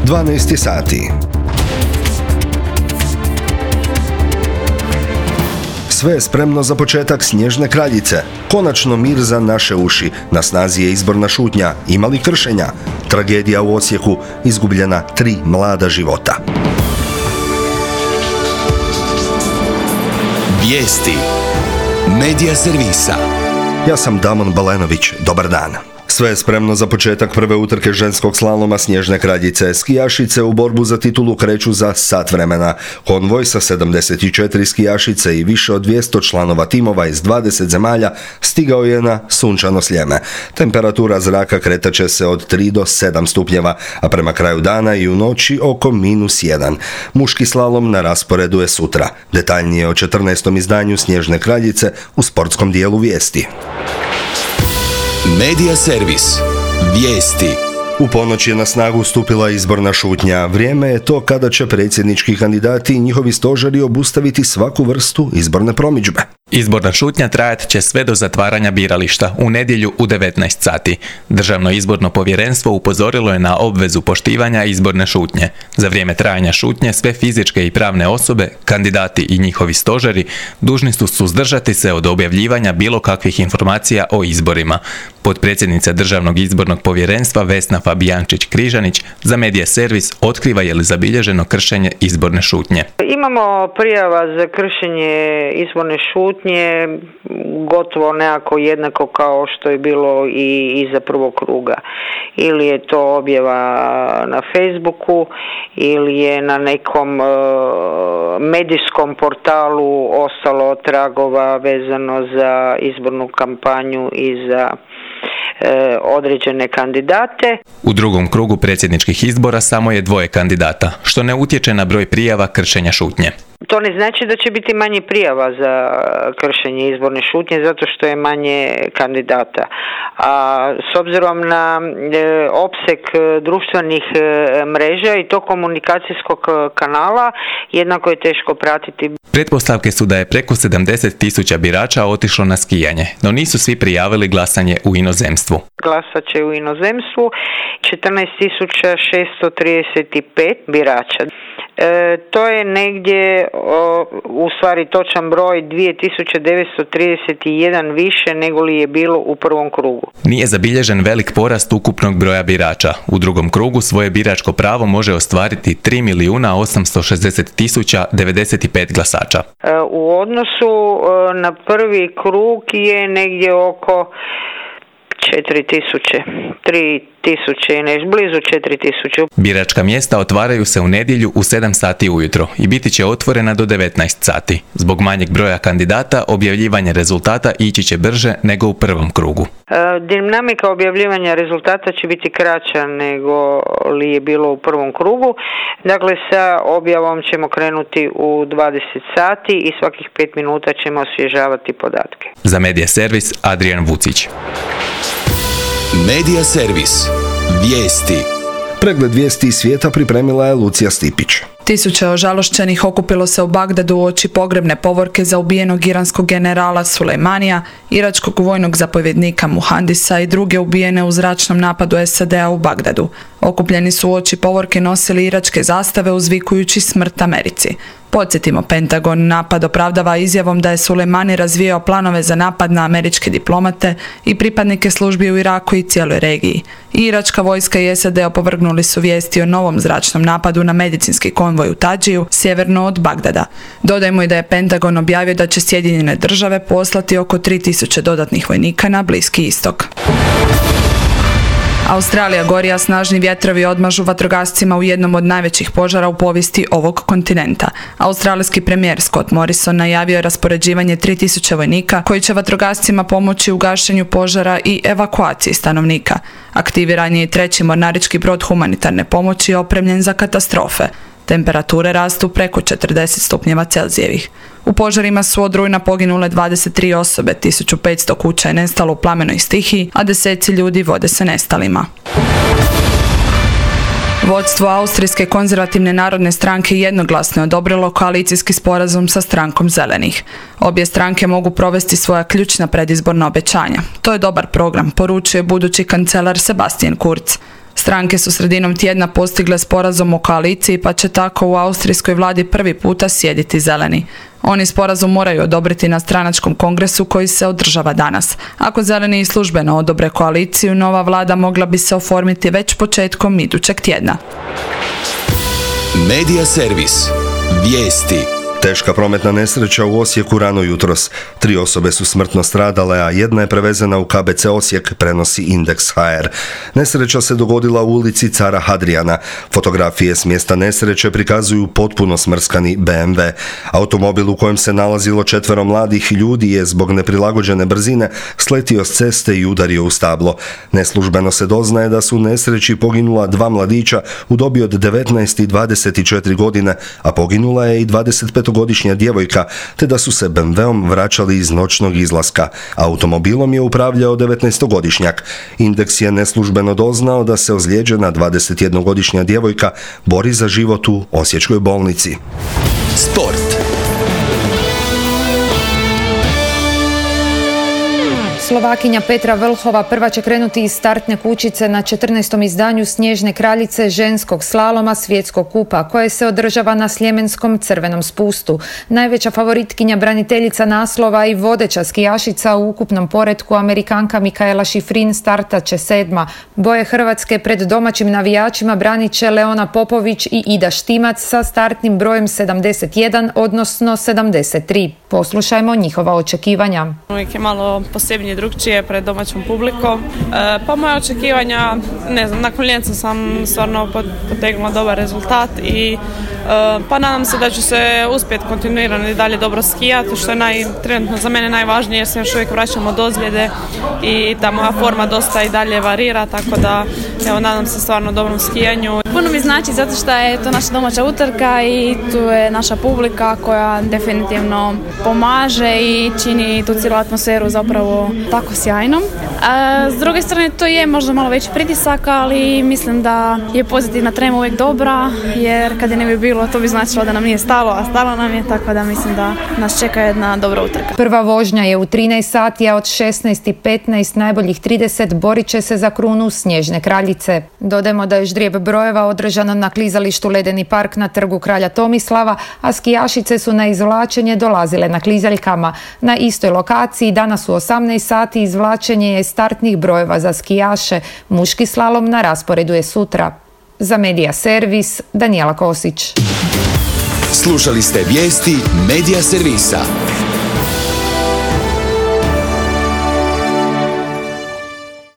12 sati. Sve je spremno za početak Snježne kraljice. Konačno mir za naše uši. Na snazi je izborna šutnja. Ima li kršenja? Tragedija u Osijeku. Izgubljena 3 mlada života. Vijesti Medija servisa. Ja sam Damon Balenović. Dobar dan. Sve je spremno za početak prve utrke ženskog slaloma Snježne kraljice. Skijašice u borbu za titulu kreću za sat vremena. Konvoj sa 74 skijašice i više od 200 članova timova iz 20 zemalja stigao je na sunčano Sljeme. Temperatura zraka kretat će se od 3 do 7 stupnjeva, a prema kraju dana i u noći oko -1. Muški slalom na rasporedu je sutra. Detaljnije o 14. izdanju Snježne kraljice u sportskom dijelu vijesti. Medija servis. Vijesti. U ponoć je na snagu stupila izborna šutnja. Vrijeme je to kada će predsjednički kandidati i njihovi stožeri obustaviti svaku vrstu izborne promidžbe. Izborna šutnja trajat će sve do zatvaranja birališta u nedjelju u 19 sati. Državno izborno povjerenstvo upozorilo je na obvezu poštivanja izborne šutnje. Za vrijeme trajanja šutnje sve fizičke i pravne osobe, kandidati i njihovi stožeri dužni su suzdržati se od objavljivanja bilo kakvih informacija o izborima. Potpredsjednica Državnog izbornog povjerenstva Vesna Fabijančić-Križanić za Medija servis otkriva je li zabilježeno kršenje izborne šutnje. Imamo prijava za kršenje izborne šutnje gotovo nekako jednako kao što je bilo i za prvog kruga. Ili je to objava na Facebooku ili je na nekom medijskom portalu ostalo tragova vezano za izbornu kampanju i za određene kandidate. U drugom krugu predsjedničkih izbora samo je 2 kandidata, što ne utječe na broj prijava kršenja šutnje. To ne znači da će biti manje prijava za kršenje izborne šutnje zato što je manje kandidata. A s obzirom na opseg društvenih mreža i to komunikacijskog kanala jednako je teško pratiti. Pretpostavke su da je preko 70.000 birača otišlo na skijanje, no nisu svi prijavili glasanje u inozemstvu. Glasat će u inozemstvu 14.635 birača. To je negdje, u stvari točan broj, 2931 više nego li je bilo u prvom krugu. Nije zabilježen velik porast ukupnog broja birača. U drugom krugu svoje biračko pravo može ostvariti 3.860.095 glasača. U odnosu na prvi krug je negdje oko 4.000, blizu 4.000. Biračka mjesta otvaraju se u nedjelju u 7 sati ujutro i biti će otvorena do 19 sati. Zbog manjeg broja kandidata, objavljivanje rezultata ići će brže nego u prvom krugu. Dinamika objavljivanja rezultata će biti kraća nego li je bilo u prvom krugu. Dakle, sa objavom ćemo krenuti u 20 sati i svakih 5 minuta ćemo osvježavati podatke. Za Medija servis Adrian Vucić. Medija servis. Vijesti. Pregled vijesti iz svijeta pripremila je Lucija Stipić. Tisuće ožalošćenih okupilo se u Bagdadu uoči pogrebne povorke za ubijenog iranskog generala Sulejmanija, iračkog vojnog zapovjednika Muhandisa i druge ubijene u zračnom napadu SAD-a u Bagdadu. Okupljeni su uoči povorke nosili iračke zastave uzvikujući smrt Americi. Podsjetimo, Pentagon napad opravdava izjavom da je Sulejmani razvijao planove za napad na američke diplomate i pripadnike službi u Iraku i cijeloj regiji. Iračka vojska i SAD opovrgnuli su vijesti o novom zračnom napadu na medicinski konvoj u Tadžiju, sjeverno od Bagdada. Dodajmo i da je Pentagon objavio da će Sjedinjene države poslati oko 3000 dodatnih vojnika na Bliski istok. Australija gori, a snažni vjetrovi odmažu vatrogascima u jednom od najvećih požara u povijesti ovog kontinenta. Australijski premijer Scott Morrison najavio je raspoređivanje 3000 vojnika koji će vatrogascima pomoći u gašenju požara i evakuaciji stanovnika. Aktiviran je i 3. mornarički brod humanitarne pomoći opremljen za katastrofe. Temperature rastu preko 40 stupnjeva Celzijevih. U požarima su od rujna poginule 23 osobe, 1500 kuća je nestalo u plamenoj stihiji, a deseci ljudi vode se nestalima. Vodstvo Austrijske konzervativne narodne stranke jednoglasno je odobrilo koalicijski sporazum sa strankom Zelenih. Obje stranke mogu provesti svoja ključna predizborna obećanja. To je dobar program, poručuje budući kancelar Sebastian Kurz. Stranke su sredinom tjedna postigle sporazum o koaliciji, pa će tako u austrijskoj vladi prvi puta sjediti zeleni. Oni sporazum moraju odobriti na stranačkom kongresu koji se održava danas. Ako zeleni službeno odobre koaliciju, nova vlada mogla bi se oformiti već početkom idućeg tjedna. Medija servis. Vijesti. Teška prometna nesreća u Osijeku rano jutros. 3 osobe su smrtno stradale, a jedna je prevezena u KBC Osijek, prenosi Indeks HR. Nesreća se dogodila u ulici Cara Hadrijana. Fotografije s mjesta nesreće prikazuju potpuno smrskani BMW. Automobil u kojem se nalazilo 4 mladih ljudi je zbog neprilagođene brzine sletio s ceste i udario u stablo. Neslužbeno se doznaje da su u nesreći poginula 2 mladića u dobi od 19 i 24 godine, a poginula je i 25-godišnja djevojka, te da su se BMW-om vraćali iz noćnog izlaska. Automobilom je upravljao 19-godišnjak. Indeks je neslužbeno doznao da se ozlijeđena 21-godišnja djevojka bori za život u osječkoj bolnici. Sport. Slovakinja Petra Vlhova prva će krenuti iz startne kućice na 14. izdanju Snježne kraljice ženskog slaloma svjetskog kupa, koje se održava na Sljemenskom crvenom spustu. Najveća favoritkinja, braniteljica naslova i vodeća skijašica u ukupnom poretku, Amerikanka Mikaela Šifrin, startat će 7. Boje Hrvatske pred domaćim navijačima branit će Leona Popović i Ida Štimac sa startnim brojem 71, odnosno 73. Poslušajmo njihova očekivanja. Uvijek je malo posebnije drugčije pred domaćom publikom. Pa moja očekivanja, ne znam, nakon Lijenca sam stvarno potegnula dobar rezultat i pa nadam se da ću se uspjeti kontinuirano i dalje dobro skijati, što je trenutno za mene najvažnije jer se još uvijek vraćam od ozljede i ta moja forma dosta i dalje varira, tako da evo, nadam se stvarno dobrom skijanju. Puno mi znači zato što je to naša domaća utrka i tu je naša publika koja definitivno pomaže i čini tu cijelu atmosferu zapravo tako sjajnom. S druge strane to je možda malo veći pritisak, ali mislim da je pozitivna trema uvijek dobra, jer kad je ne bi bilo to bi značilo da nam nije stalo, a stalo nam je, tako da mislim da nas čeka jedna dobra utrka. Prva vožnja je u 13 sati, a od 16:15 najboljih 30 borit će se za krunu Snježne kraljice. Dodajmo da je ždrijeb brojeva održano na klizalištu Ledeni park na trgu Kralja Tomislava, a skijašice su na izvlačenje dolazile na klizaljkama. Na istoj lokaciji danas u 18 sati izvlačenje je startnih brojeva za skijaše. Muški slalom na rasporedu je sutra. Za Medija servis, Danijela Kosić. Slušali ste vijesti Medija servisa.